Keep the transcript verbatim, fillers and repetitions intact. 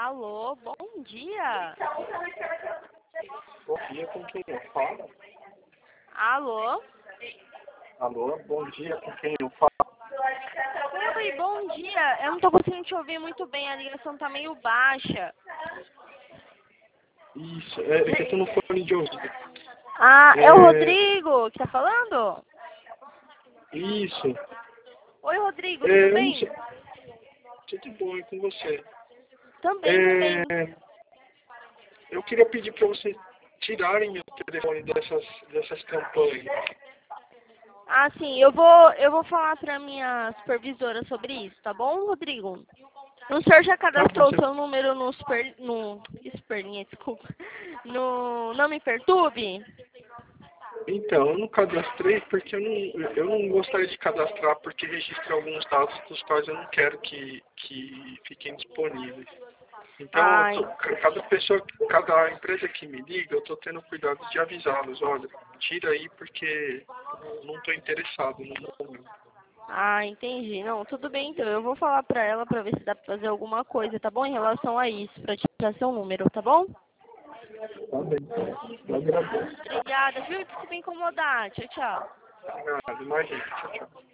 Alô, bom dia. Bom dia, com quem eu falo? Alô? Alô, bom dia, com quem eu falo? Oi, bom dia. Eu não tô conseguindo te ouvir muito bem, a ligação tá meio baixa. Isso, é, é que eu tô no fone de ouvido. Ah, é, É, o Rodrigo que tá falando? Isso, Oi, Rodrigo, é, tudo eu não bem? sei, tudo bom e com você? Também, também. É, eu queria pedir para você tirarem meu telefone dessas, dessas campanhas. Ah, sim, eu vou, eu vou falar pra minha supervisora sobre isso, tá bom, Rodrigo? O senhor já Tá bom, cadastrou o você... seu número no super, no, superlinha, desculpa, no Não Me Perturbe? Então, eu não cadastrei porque eu não, eu não gostaria de cadastrar porque registra alguns dados dos quais eu não quero que, que fiquem disponíveis. Então, eu Ai, tô, cada pessoa, cada empresa que me liga, eu estou tendo cuidado de avisá-los, olha, tira aí porque eu não estou interessado no momento. ah, entendi. Não, tudo bem então. Eu vou falar pra ela pra ver se dá pra fazer alguma coisa, tá bom? Em relação a isso, pra tirar seu número, tá bom? Tá bem, eu agradeço. Obrigada, viu? Desculpa incomodar. Tchau, tchau. Nada, imagina. Tchau, tchau.